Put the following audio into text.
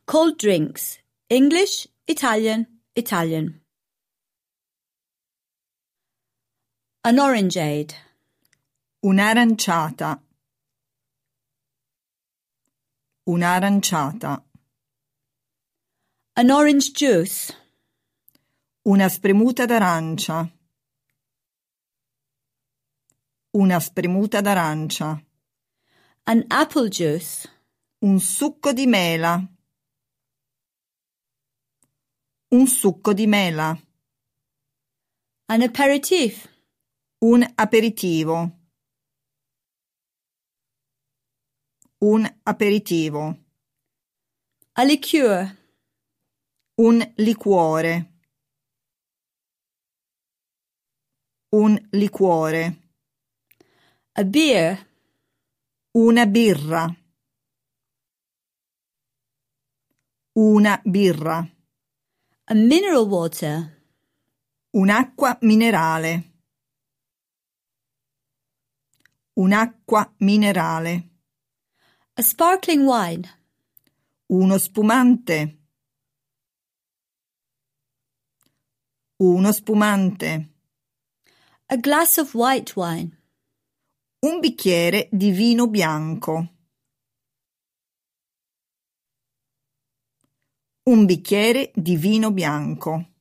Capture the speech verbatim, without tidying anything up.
Cold drinks. English, Italian, Italian. An orangeade. Un'aranciata. Un'aranciata. An orange juice. Una spremuta d'arancia. Una spremuta d'arancia. An apple juice. Un succo di mela. Un succo di mela. An aperitif. Un aperitivo. Un aperitivo. A liqueur. Un liquore. Un liquore. A beer. Una birra. Una birra. A mineral water. Un'acqua minerale. Un'acqua minerale. A sparkling wine. Uno spumante. Uno spumante. A glass of white wine. Un bicchiere di vino bianco. Un bicchiere di vino bianco.